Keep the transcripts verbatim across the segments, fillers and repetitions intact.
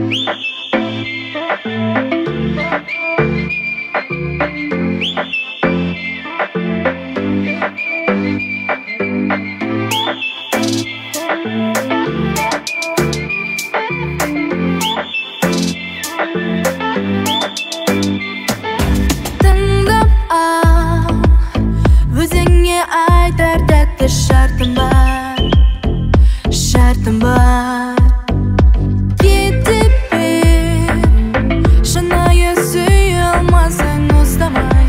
Tыңдап ал, өзіңе айтар тәтті шартым бар, шартым бар. Кетіп бер, шынайы сүйе алмасаң ұстамай.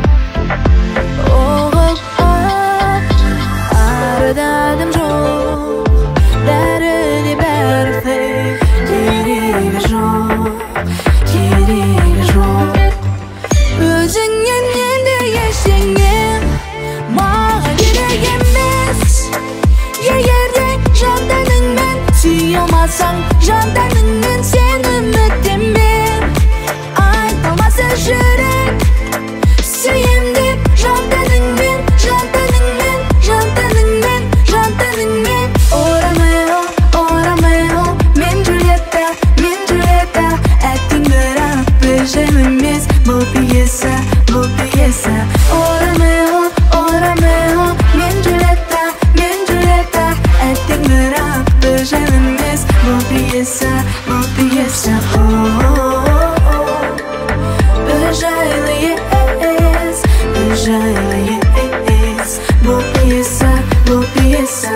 Оғып ал, арыдадым жоқ, бәрі де бәрі фейк. Керегі жоқ, керегі жоқ. Өзіңнен енді ештеңе маған керек емес. Егер де жан-тәніңмен сүйе алмасаң, жан-тәніңмен сен үміттенбе. Айтылмаса жүрек сүйем деп, жан-тәніңмен, жан-тәніңмен, жан-тәніңмен, жан-тәніңмен. О, Ромео, о, Ромео, мен Джульетта, мен Джульетта. Әттең бірақ бір жыл емес, бұл пьеса, бұл пьеса. О, Ромео, о, Ромео, мен Джульетта, мен Джульетта. Әттең бірақ бір жыл емес, бұл пьеса, бұл пьеса. Бір жайлы емес, бір жайлы емес, бұл пьеса, бұл пьеса.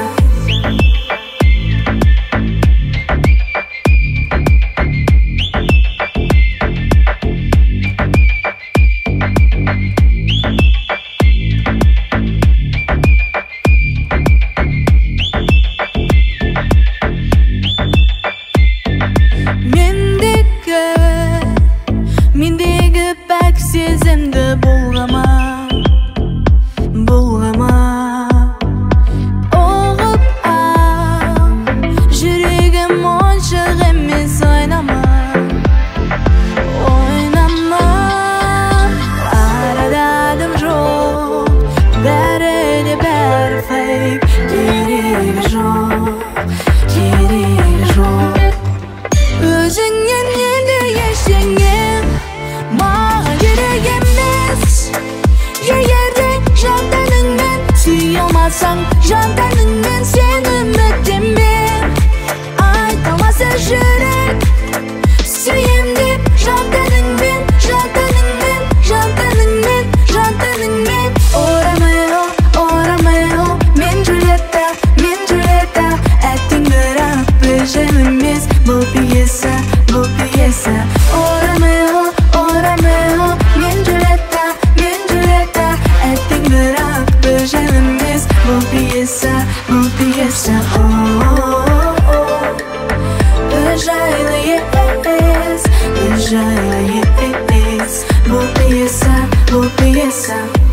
Мендегі пәк сезімді бұлғама, бұлғама. Оғып ал, жүрегім оншық емес, ойнама, ойнама. Арададым жоқ, бәрі де бәрі фейк. Керегі жоқ, керегі жоқ. Өзіңнен енді ештеңе маған керек емес. Егер де жан-тәніңмен сүйе алмасаң, жан-тәніңмен сен үміттенбе. Айтылмаса жүрек сүйем деп, жан-тәніңмен, жан-тәніңмен, жан-тәніңмен, жан-тәніңмен. О, Ромео, о, Ромео, мен Джульетта, мен Джульетта. Әттең бірақ бір жыл емес, бұл пьеса, бұл пьеса. О, Ромео, о, Ромео, мен Джульетта, мен Джульетта. Әттең бірақ бір жыл емес, бұл пьеса, бұл пьеса. Бір жайлы емес, бір жайлы емес, бұл пьеса, бұл пьеса.